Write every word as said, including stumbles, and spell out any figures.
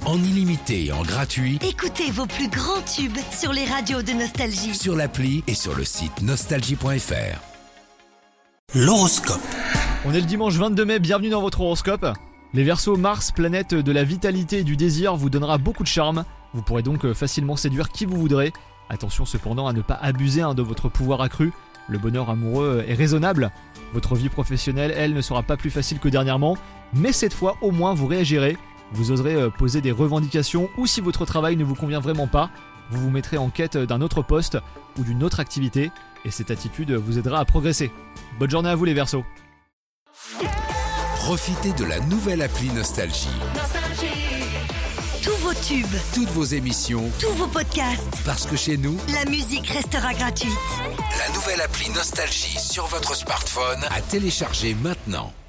en illimité et en gratuit Écoutez vos plus grands tubes sur les radios de Nostalgie. sur l'appli et sur le site nostalgie point f r. L'horoscope. On est le dimanche vingt-deux mai, bienvenue dans votre horoscope. Les Verseaux, Mars, planète de la vitalité et du désir, vous donnera beaucoup de charme. Vous pourrez donc facilement séduire qui vous voudrez. Attention cependant à ne pas abuser hein, de votre pouvoir accru. Le bonheur amoureux est raisonnable. Votre vie professionnelle, elle, ne sera pas plus facile que dernièrement. Mais cette fois, au moins, vous réagirez. Vous oserez poser des revendications ou si votre travail ne vous convient vraiment pas, vous vous mettrez en quête d'un autre poste ou d'une autre activité. Et cette attitude vous aidera à progresser. Bonne journée à vous les Verseaux. Profitez de la nouvelle appli Nostalgie. Tous vos tubes, Toutes vos émissions, tous vos podcasts, parce que chez nous, la musique restera gratuite. la nouvelle appli Nostalgie sur votre smartphone à télécharger maintenant.